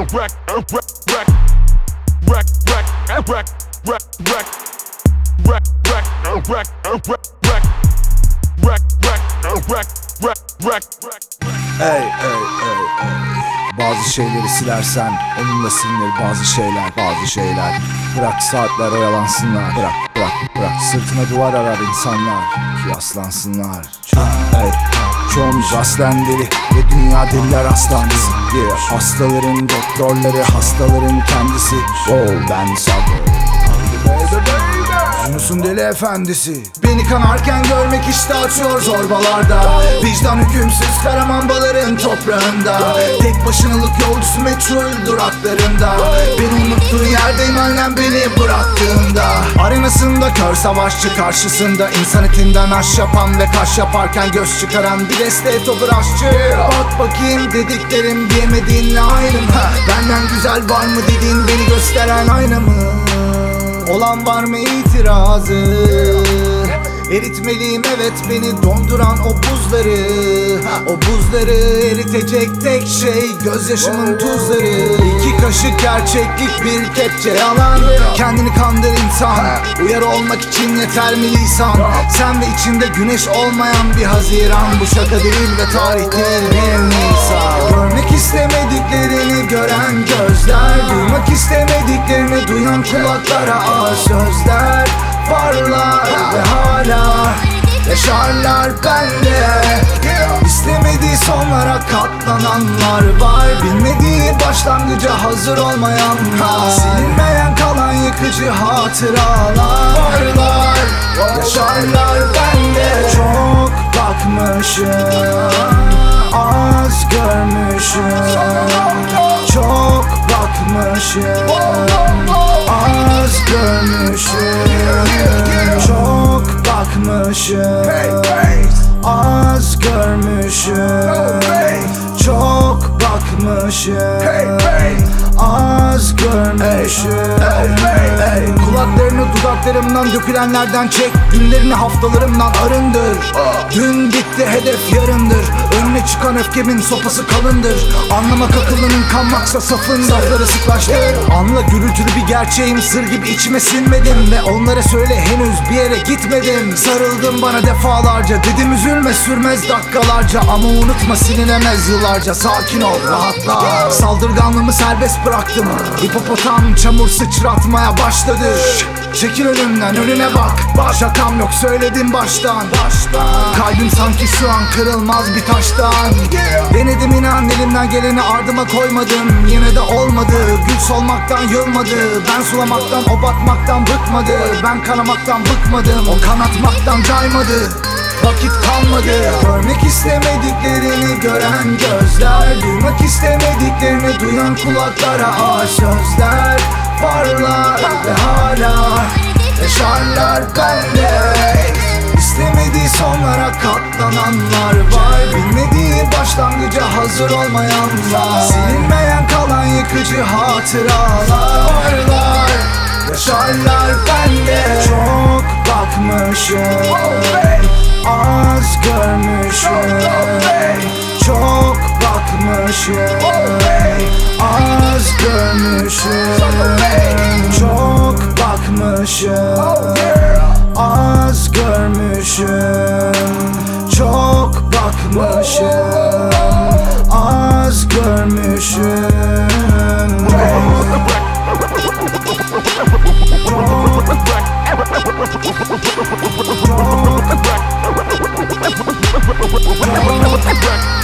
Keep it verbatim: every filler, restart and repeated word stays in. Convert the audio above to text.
Ey ey ey ey. Bazı şeyleri silersen onunla silinir bazı şeyler, bazı şeyler. Bırak saatler oyalansınlar, bırak bırak bırak. Sırtına duvar arar insanlar ki yaslansınlar. Ey, çoğumuz aslen deli ve dünya deliler hastanesi. Yeah. Hastaların doktorları, hastaların kendisi. Oh, ben sabır. Yunus'un deli efendisi. Beni kanarken görmek işte açıyor zorbalarda. Vicdan hükümsüz karamanbaların toprağında. Tek başınalık yolcusu meçhul duraklarında. Beni unuttuğu yerdeyim annem beni bıraktığında. Arenasında kör savaşçı, karşısında insan etinden aş yapan ve kaş yaparken göz çıkaran bir deste topraşçı. Bak bakayım dediklerim diyemediğinle aynı mı? Benden güzel var mı dediğin beni gösteren ayna mı? Olan var mı itirazı? Eritmeliyim evet beni donduran o buzları. O buzları eritecek tek şey gözyaşımın tuzları. İki kaşık gerçeklik bir kepçe yalan. Kendini kandır insan. Uyarı olmak için yeter mi lisan? Sen ve içinde güneş olmayan bir Haziran. Bu şaka değil ve tarih değil bir Nisan. Görmek istemediklerini gören gözler, duymak istemediklerini duyan kulaklara ağır sözler varlar ve hala yaşarlar bende. İstemediği sonlara katlananlar var, bilmediği başlangıca hazır olmayanlar. Silinmeyen kalan yıkıcı hatıralar varlar, yaşarlar bende. Çok bakmışım, az görmüşüm. Çok bakmışım, az görmüşüm. Çok bakmışım, az görmüşüm. Çok bakmışım, az görmüşüm. Kulaklarını dudaklarımdan dökülenlerden çek. Günlerini haftalarımdan arındır. Dün bitti hedef yarındır. Önüne çıkan öfkemin sopası kalındır. Anlamak akıllının kanmaksa safın lafları sıklaştır. Anla gürültülü bir gerçeğim sır gibi içime sinmedim. Ve onlara söyle henüz bir yere gitmedim. Sarıldım bana defalarca, dedim üzülme sürmez dakikalarca. Ama unutma silinemez yıllarca. Sakin ol rahatla. Saldırganlığımı serbest bıraktım. Hipopotam çamur sıçratmaya başladı. Çekil önümden önüne bak. Şakam yok söyledim baştan. Kalbim sanki şu an kırılmaz bir taştan. Denedim inan elimden geleni ardıma koymadım. Yine de olmadı. Gül solmaktan yılmadı. Ben sulamaktan o batmaktan bıkmadı. Ben kanamaktan bıkmadım. O kanatmaktan caymadı. Vakit kalmadı. Görmek istemediklerini gören gözler, duymak istemediklerini duyan kulaklara ağır sözler varlar ve hala yaşarlar bende. İstemediği sonlara katlananlar var, bilmediği başlangıca hazır olmayanlar. Silinmeyen kalan yıkıcı hatıralar varlar, yaşarlar bende. Çok bakmışım, az görmüşüm. Çok bakmışım, az görmüşüm. Çok bakmışım, az görmüşüm. Çok bakmışım, az görmüşüm. Rock.